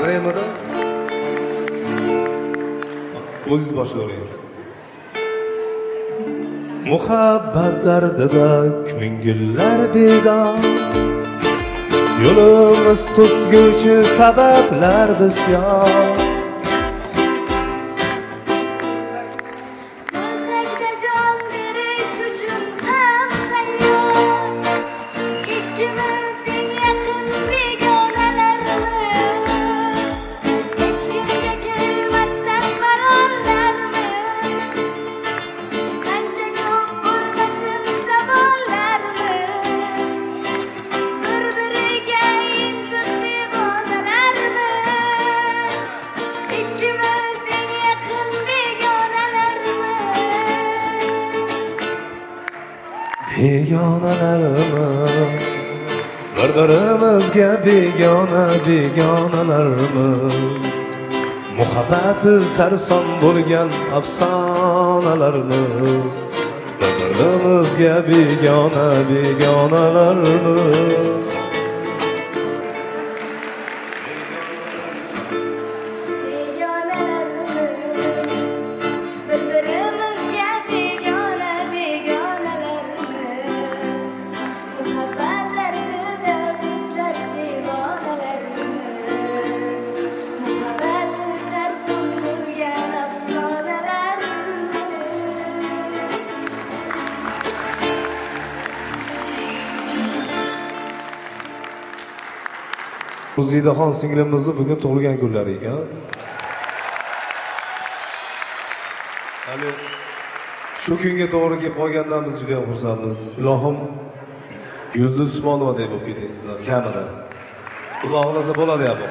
Remada o'ziz boshlayvering. Muhabbat dardida ko'ngillar bedor, yo'limiz to'sguvchi sabablar bisyor. Begonalarimiz, bir-birimizga begonalarimiz, muhabbati sarson bo'lgan afsonalarimiz, bir-birimizga begonalarimiz. Ruzidaxon singlimizni bugun tug'ilgan kunlari ekan. Hali shu kunga to'g'ri kelib qolgandan biz juda ham xursandmiz. Ilohim Yulduz Usmonovadek bo'lib ketasiz sizlar kamida. Xudo xolasa bo'ladi bu.